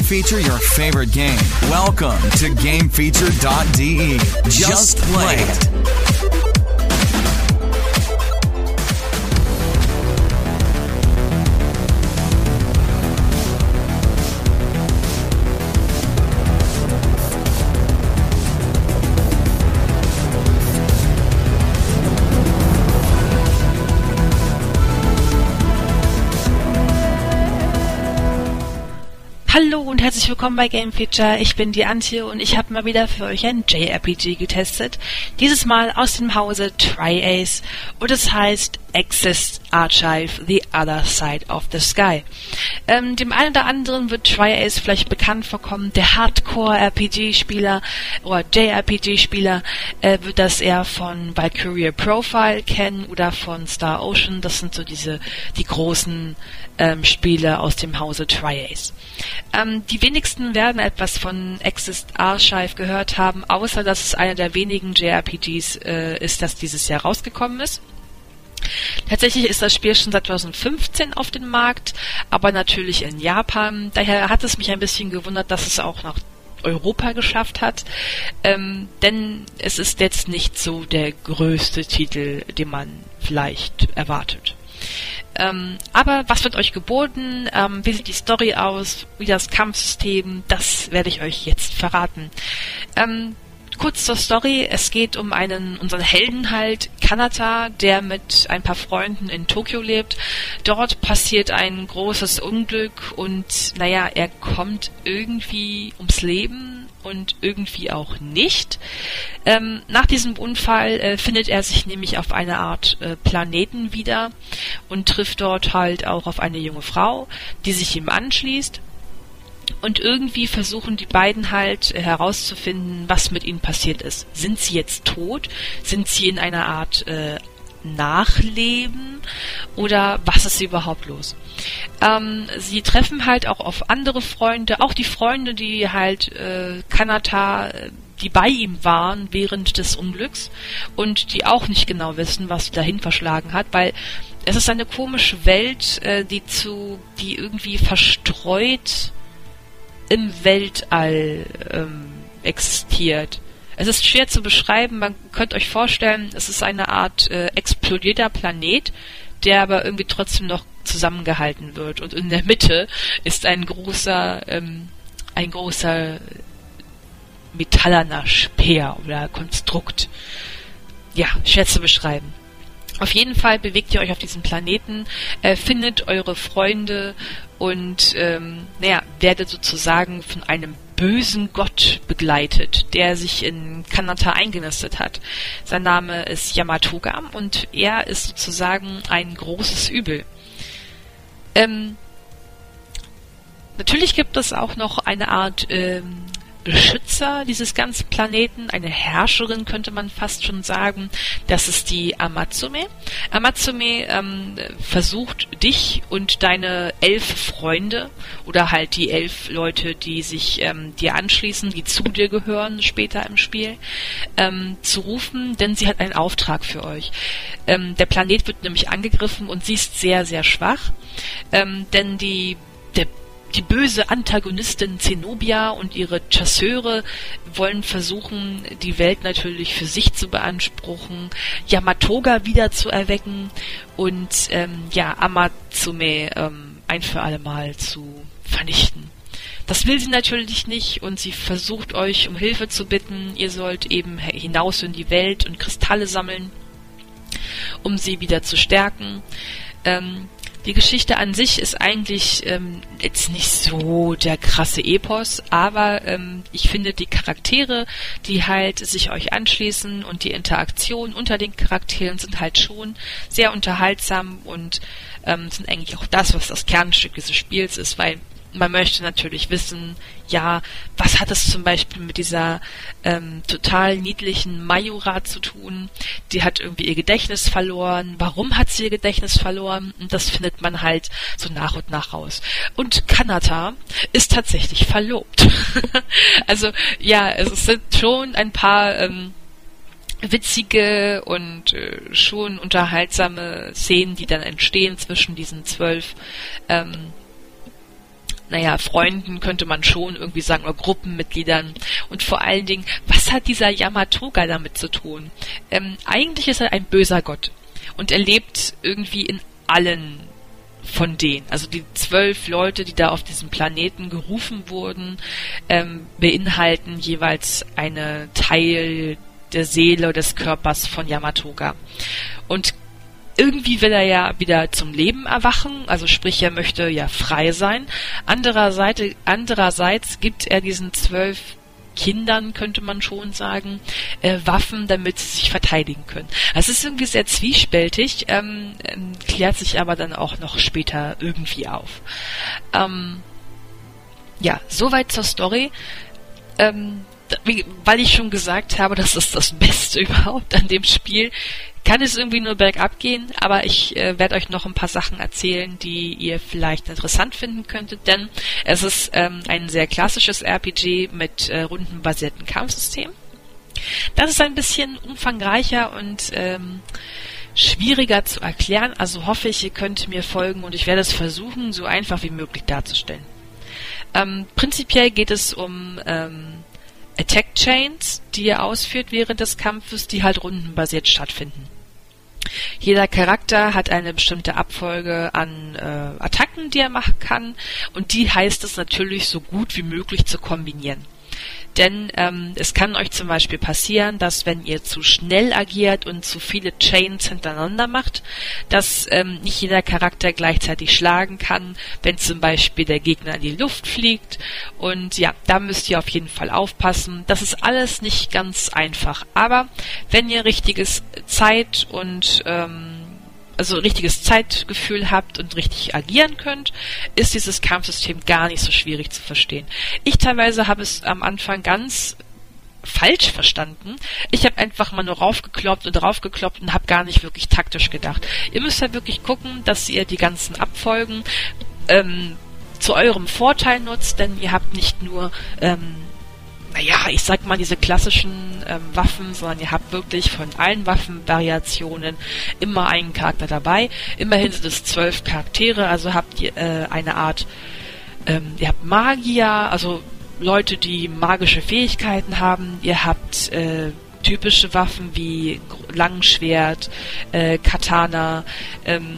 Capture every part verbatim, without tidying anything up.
feature your favorite game. Welcome to game feature dot d e. Just play it. Hallo und herzlich willkommen bei Game Feature. Ich bin die Antje und ich habe mal wieder für euch ein J R P G getestet. Dieses Mal aus dem Hause Tri-Ace und es heißt Exist Archive: The Other Side of the Sky. Ähm, dem einen oder anderen wird Tri-Ace vielleicht bekannt vorkommen. Der Hardcore-R P G-Spieler oder J R P G-Spieler äh, wird das eher von Valkyria Profile kennen oder von Star Ocean. Das sind so diese die großen ähm, Spiele aus dem Hause Tri-Ace. Ähm, die wenigsten werden etwas von Exist Archive gehört haben, außer dass es einer der wenigen J R P Gs äh, ist, das dieses Jahr rausgekommen ist. Tatsächlich ist das Spiel schon seit zwanzig fünfzehn auf dem Markt, aber natürlich in Japan. Daher hat es mich ein bisschen gewundert, dass es auch nach Europa geschafft hat, ähm, denn es ist jetzt nicht so der größte Titel, den man vielleicht erwartet. Ähm, aber was wird euch geboten? Ähm, wie sieht die Story aus? Wie das Kampfsystem? Das werde ich euch jetzt verraten. Ähm, kurz zur Story. Es geht um einen, unseren Helden halt, Kanata, der mit ein paar Freunden in Tokio lebt. Dort passiert ein großes Unglück und, naja, er kommt irgendwie ums Leben und irgendwie auch nicht. Ähm, nach diesem Unfall äh, findet er sich nämlich auf einer Art äh, Planeten wieder und trifft dort halt auch auf eine junge Frau, die sich ihm anschließt. Und irgendwie versuchen die beiden halt äh, herauszufinden, was mit ihnen passiert ist. Sind sie jetzt tot? Sind sie in einer Art äh, Nachleben? Oder was ist überhaupt los? Ähm, sie treffen halt auch auf andere Freunde, auch die Freunde, die halt äh, Kanata, die bei ihm waren während des Unglücks und die auch nicht genau wissen, was sie dahin verschlagen hat, weil es ist eine komische Welt, äh, die zu, die irgendwie verstreut im Weltall ähm, existiert. Es ist schwer zu beschreiben, man könnt euch vorstellen, es ist eine Art äh, explodierter Planet, der aber irgendwie trotzdem noch zusammengehalten wird. Und in der Mitte ist ein großer, ähm, ein großer metallerner Speer oder Konstrukt. Ja, schwer zu beschreiben. Auf jeden Fall bewegt ihr euch auf diesem Planeten, äh, findet eure Freunde und ähm, naja, werdet sozusagen von einem bösen Gott begleitet, der sich in Kanata eingenistet hat. Sein Name ist Yamatoga und er ist sozusagen ein großes Übel. Ähm, natürlich gibt es auch noch eine Art ähm, Beschützer dieses ganzen Planeten, eine Herrscherin könnte man fast schon sagen. Das ist die Amatsume. Amatsume ähm, versucht dich und deine elf Freunde oder halt die elf Leute, die sich ähm, dir anschließen, die zu dir gehören später im Spiel, ähm, zu rufen, denn sie hat einen Auftrag für euch. Ähm, der Planet wird nämlich angegriffen und sie ist sehr, sehr schwach, ähm, denn die der Die böse Antagonistin Zenobia und ihre Chasseure wollen versuchen, die Welt natürlich für sich zu beanspruchen, Yamatoga wieder zu erwecken und ähm, ja, Amatsume ähm, ein für alle Mal zu vernichten. Das will sie natürlich nicht und sie versucht euch um Hilfe zu bitten. Ihr sollt eben hinaus in die Welt und Kristalle sammeln, um sie wieder zu stärken. Ähm, Die Geschichte an sich ist eigentlich ähm, jetzt nicht so der krasse Epos, aber ähm, ich finde die Charaktere, die halt sich euch anschließen und die Interaktion unter den Charakteren sind halt schon sehr unterhaltsam und ähm, sind eigentlich auch das, was das Kernstück dieses Spiels ist, weil man möchte natürlich wissen, ja, was hat es zum Beispiel mit dieser ähm, total niedlichen Mayura zu tun? Die hat irgendwie ihr Gedächtnis verloren. Warum hat sie ihr Gedächtnis verloren? Und das findet man halt so nach und nach raus. Und Kanata ist tatsächlich verlobt. Also ja, es sind schon ein paar ähm, witzige und äh, schon unterhaltsame Szenen, die dann entstehen zwischen diesen zwölf ähm, naja, Freunden könnte man schon irgendwie sagen, oder Gruppenmitgliedern. Und vor allen Dingen, was hat dieser Yamatoga damit zu tun? Ähm, eigentlich ist er ein böser Gott. Und er lebt irgendwie in allen von denen. Also die zwölf Leute, die da auf diesem Planeten gerufen wurden, ähm, beinhalten jeweils einen Teil der Seele, des Körpers von Yamatoga. Und irgendwie will er ja wieder zum Leben erwachen, also sprich, er möchte ja frei sein. Andererseits, andererseits gibt er diesen zwölf Kindern, könnte man schon sagen, äh, Waffen, damit sie sich verteidigen können. Also es ist irgendwie sehr zwiespältig, ähm, ähm, klärt sich aber dann auch noch später irgendwie auf. Ähm, ja, soweit zur Story. Ähm, wie, weil ich schon gesagt habe, das ist das Beste überhaupt an dem Spiel, kann es irgendwie nur bergab gehen, aber ich äh, werde euch noch ein paar Sachen erzählen, die ihr vielleicht interessant finden könntet, denn es ist ähm, ein sehr klassisches R P G mit äh, rundenbasierten Kampfsystem. Das ist ein bisschen umfangreicher und ähm, schwieriger zu erklären, also hoffe ich, ihr könnt mir folgen und ich werde es versuchen, so einfach wie möglich darzustellen. Ähm, prinzipiell geht es um ähm, Attack Chains, die ihr ausführt während des Kampfes, die halt rundenbasiert stattfinden. Jeder Charakter hat eine bestimmte Abfolge an äh, Attacken, die er machen kann, und die heißt es natürlich so gut wie möglich zu kombinieren. Denn ähm, es kann euch zum Beispiel passieren, dass wenn ihr zu schnell agiert und zu viele Chains hintereinander macht, dass ähm, nicht jeder Charakter gleichzeitig schlagen kann, wenn zum Beispiel der Gegner in die Luft fliegt. Und ja, da müsst ihr auf jeden Fall aufpassen. Das ist alles nicht ganz einfach. Aber wenn ihr richtiges Zeit und ähm, also richtiges Zeitgefühl habt und richtig agieren könnt, ist dieses Kampfsystem gar nicht so schwierig zu verstehen. Ich teilweise habe es am Anfang ganz falsch verstanden. Ich habe einfach mal nur raufgekloppt und raufgekloppt und habe gar nicht wirklich taktisch gedacht. Ihr müsst halt wirklich gucken, dass ihr die ganzen Abfolgen ähm, zu eurem Vorteil nutzt, denn ihr habt nicht nur ähm, naja, ich sag mal, diese klassischen ähm, Waffen, sondern ihr habt wirklich von allen Waffenvariationen immer einen Charakter dabei. Immerhin sind es zwölf Charaktere, also habt ihr äh, eine Art, ähm, ihr habt Magier, also Leute, die magische Fähigkeiten haben. Ihr habt äh, typische Waffen wie Langschwert, äh, Katana, ähm,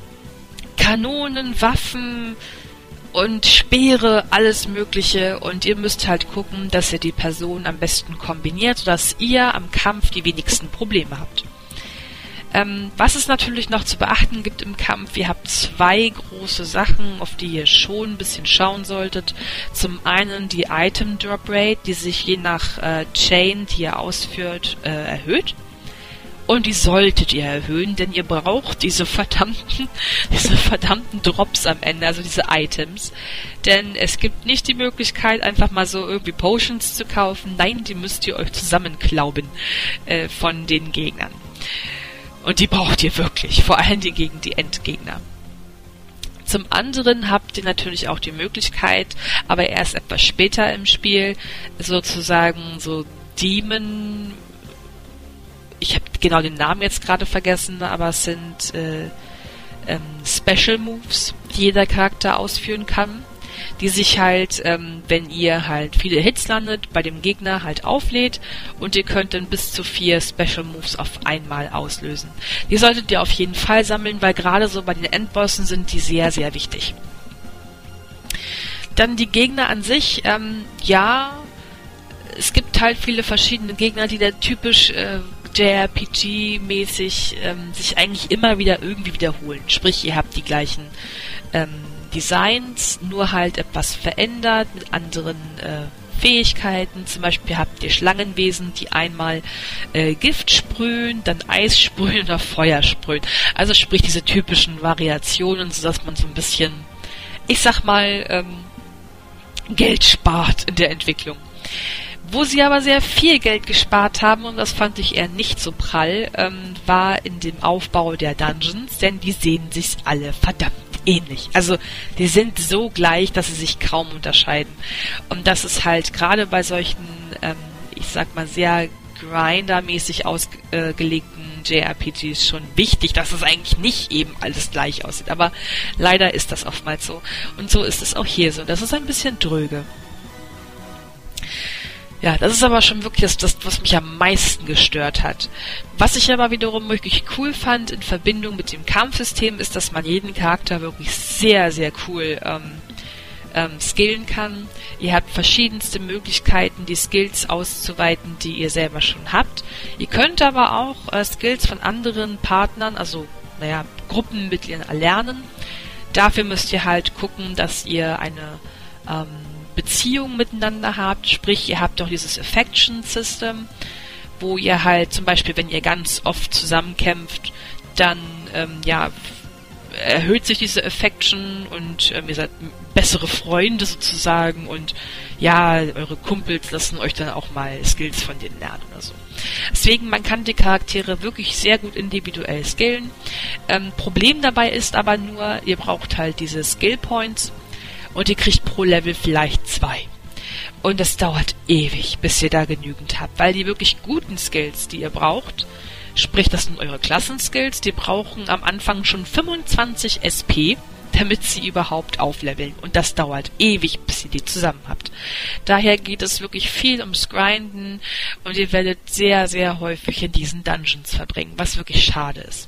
Kanonen, Waffen und Speere, alles Mögliche, und ihr müsst halt gucken, dass ihr die Person am besten kombiniert, sodass ihr am Kampf die wenigsten Probleme habt. Ähm, was es natürlich noch zu beachten gibt im Kampf, ihr habt zwei große Sachen, auf die ihr schon ein bisschen schauen solltet. Zum einen die Item Drop Rate, die sich je nach äh, Chain, die ihr ausführt, äh, erhöht. Und die solltet ihr erhöhen, denn ihr braucht diese verdammten, diese verdammten Drops am Ende, also diese Items. Denn es gibt nicht die Möglichkeit, einfach mal so irgendwie Potions zu kaufen. Nein, die müsst ihr euch zusammenklauben äh, von den Gegnern. Und die braucht ihr wirklich, vor allen Dingen gegen die Endgegner. Zum anderen habt ihr natürlich auch die Möglichkeit, aber erst etwas später im Spiel, sozusagen so Demon... Ich habe genau den Namen jetzt gerade vergessen, aber es sind äh, ähm, Special Moves, die jeder Charakter ausführen kann, die sich halt, ähm, wenn ihr halt viele Hits landet, bei dem Gegner halt auflädt, und ihr könnt dann bis zu vier Special Moves auf einmal auslösen. Die solltet ihr auf jeden Fall sammeln, weil gerade so bei den Endbossen sind die sehr, sehr wichtig. Dann die Gegner an sich, ähm, ja, es gibt halt viele verschiedene Gegner, die da typisch äh, J R P G-mäßig ähm, sich eigentlich immer wieder irgendwie wiederholen. Sprich, ihr habt die gleichen ähm, Designs, nur halt etwas verändert mit anderen äh, Fähigkeiten. Zum Beispiel habt ihr Schlangenwesen, die einmal äh, Gift sprühen, dann Eis sprühen oder Feuer sprühen. Also sprich diese typischen Variationen, sodass man so ein bisschen, ich sag mal, ähm, Geld spart in der Entwicklung. Wo sie aber sehr viel Geld gespart haben, und das fand ich eher nicht so prall, ähm, war in dem Aufbau der Dungeons, denn die sehen sich alle verdammt ähnlich. Also die sind so gleich, dass sie sich kaum unterscheiden. Und das ist halt gerade bei solchen, ähm, ich sag mal, sehr Grinder-mäßig ausgelegten J R P Gs schon wichtig, dass es eigentlich nicht eben alles gleich aussieht. Aber leider ist das oftmals so. Und so ist es auch hier so. Das ist ein bisschen dröge. Ja, das ist aber schon wirklich das, das, was mich am meisten gestört hat. Was ich aber wiederum wirklich cool fand in Verbindung mit dem Kampfsystem, ist, dass man jeden Charakter wirklich sehr, sehr cool ähm, ähm, skillen kann. Ihr habt verschiedenste Möglichkeiten, die Skills auszuweiten, die ihr selber schon habt. Ihr könnt aber auch äh, Skills von anderen Partnern, also naja, Gruppenmitgliedern erlernen. Dafür müsst ihr halt gucken, dass ihr eine ähm, Beziehung miteinander habt, sprich ihr habt auch dieses Affection System, wo ihr halt zum Beispiel, wenn ihr ganz oft zusammenkämpft, dann ähm, ja erhöht sich diese Affection und ähm, ihr seid bessere Freunde sozusagen und ja, eure Kumpels lassen euch dann auch mal Skills von denen lernen oder so. Deswegen, man kann die Charaktere wirklich sehr gut individuell skillen. Ähm, Problem dabei ist aber nur, ihr braucht halt diese Skill Points und ihr kriegt pro Level vielleicht zwei. Und das dauert ewig, bis ihr da genügend habt, weil die wirklich guten Skills, die ihr braucht, sprich, das sind eure Klassenskills, die brauchen am Anfang schon fünfundzwanzig S P, damit sie überhaupt aufleveln. Und das dauert ewig, bis ihr die zusammen habt. Daher geht es wirklich viel ums Grinden und ihr werdet sehr, sehr häufig in diesen Dungeons verbringen, was wirklich schade ist.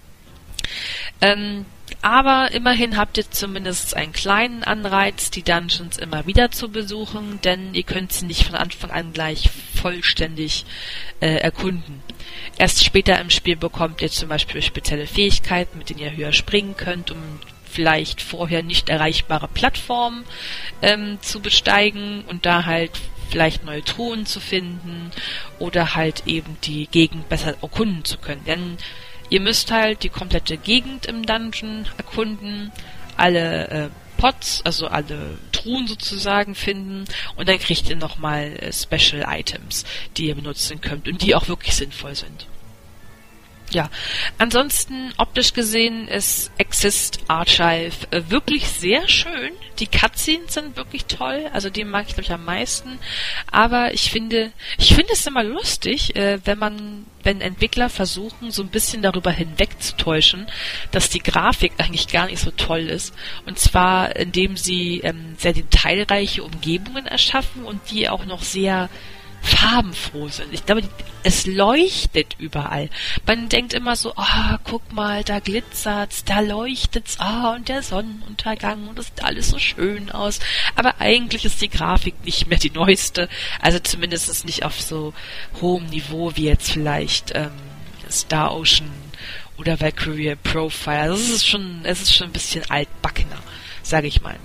Ähm, aber immerhin habt ihr zumindest einen kleinen Anreiz, die Dungeons immer wieder zu besuchen, denn ihr könnt sie nicht von Anfang an gleich vollständig äh, erkunden. Erst später im Spiel bekommt ihr zum Beispiel spezielle Fähigkeiten, mit denen ihr höher springen könnt, um vielleicht vorher nicht erreichbare Plattformen ähm, zu besteigen und da halt vielleicht neue Truhen zu finden oder halt eben die Gegend besser erkunden zu können. Denn ihr müsst halt die komplette Gegend im Dungeon erkunden, alle äh, Pots, also alle Truhen sozusagen finden und dann kriegt ihr nochmal äh, Special Items, die ihr benutzen könnt und die auch wirklich sinnvoll sind. Ja, ansonsten optisch gesehen ist Exist Archive äh, wirklich sehr schön. Die Cutscenes sind wirklich toll, also die mag ich glaube ich am meisten. Aber ich finde, ich finde es immer lustig, äh, wenn man, wenn Entwickler versuchen, so ein bisschen darüber hinwegzutäuschen, dass die Grafik eigentlich gar nicht so toll ist. Und zwar, indem sie ähm, sehr detailreiche Umgebungen erschaffen und die auch noch sehr farbenfroh sind. Ich glaube, es leuchtet überall. Man denkt immer so, ah, oh, guck mal, da glitzert's, da leuchtet's, ah, und der Sonnenuntergang und das sieht alles so schön aus. Aber eigentlich ist die Grafik nicht mehr die neueste, also zumindest nicht auf so hohem Niveau wie jetzt vielleicht ähm, Star Ocean oder Valkyria Profile. Also es ist schon, es ist schon ein bisschen altbackener, sage ich mal.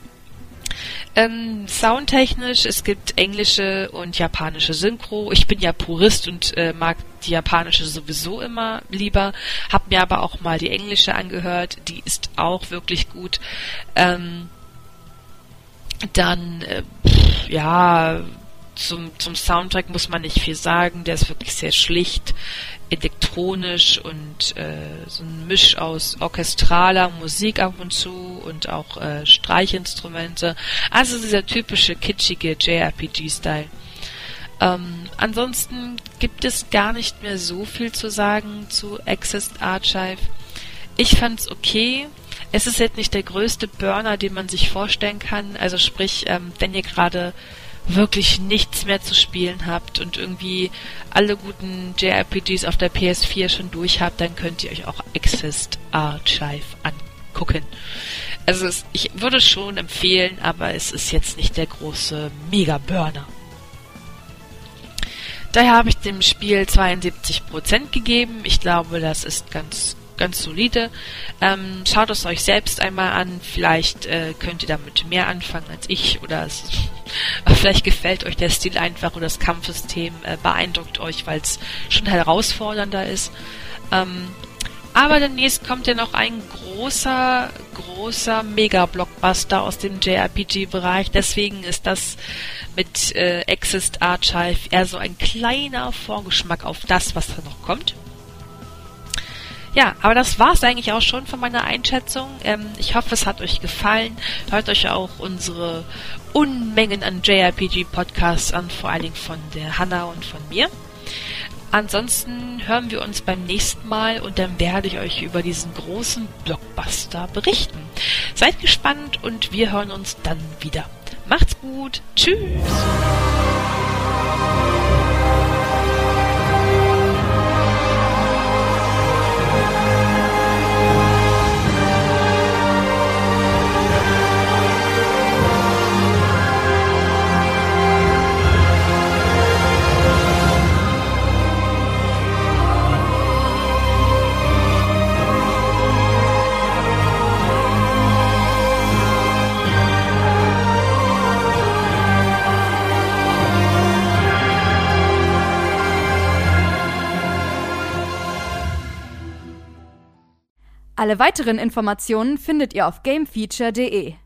Ähm, soundtechnisch, es gibt englische und japanische Synchro. Ich bin ja Purist und äh, mag die japanische sowieso immer lieber. Hab mir aber auch mal die englische angehört. Die ist auch wirklich gut. Ähm, dann, äh, pff, ja, zum, zum Soundtrack muss man nicht viel sagen. Der ist wirklich sehr schlicht, elektronisch und äh, so ein Misch aus orchestraler Musik ab und zu und auch äh, Streichinstrumente. Also dieser typische kitschige J R P G-Style. Ähm, ansonsten gibt es gar nicht mehr so viel zu sagen zu Exist Archive. Ich fand's okay. Es ist jetzt nicht der größte Burner, den man sich vorstellen kann. Also sprich, ähm, wenn ihr gerade wirklich nichts mehr zu spielen habt und irgendwie alle guten J R P Gs auf der P S vier schon durch habt, dann könnt ihr euch auch Exist Archive angucken. Also es, ich würde schon empfehlen, aber es ist jetzt nicht der große Mega-Burner. Daher habe ich dem Spiel zweiundsiebzig Prozent gegeben. Ich glaube, das ist ganz ganz solide. Ähm, schaut es euch selbst einmal an. Vielleicht äh, könnt ihr damit mehr anfangen als ich oder es, vielleicht gefällt euch der Stil einfach oder das Kampfsystem äh, beeindruckt euch, weil es schon herausfordernder ist. Ähm, aber demnächst kommt ja noch ein großer, großer Mega-Blockbuster aus dem J R P G-Bereich. Deswegen ist das mit äh, Exist Archive eher so ein kleiner Vorgeschmack auf das, was da noch kommt. Ja, aber das war's eigentlich auch schon von meiner Einschätzung. Ähm, ich hoffe, es hat euch gefallen. Hört euch auch unsere Unmengen an J R P G-Podcasts an, vor allen Dingen von der Hanna und von mir. Ansonsten hören wir uns beim nächsten Mal und dann werde ich euch über diesen großen Blockbuster berichten. Seid gespannt und wir hören uns dann wieder. Macht's gut. Tschüss. Alle weiteren Informationen findet ihr auf gamefeature punkt de.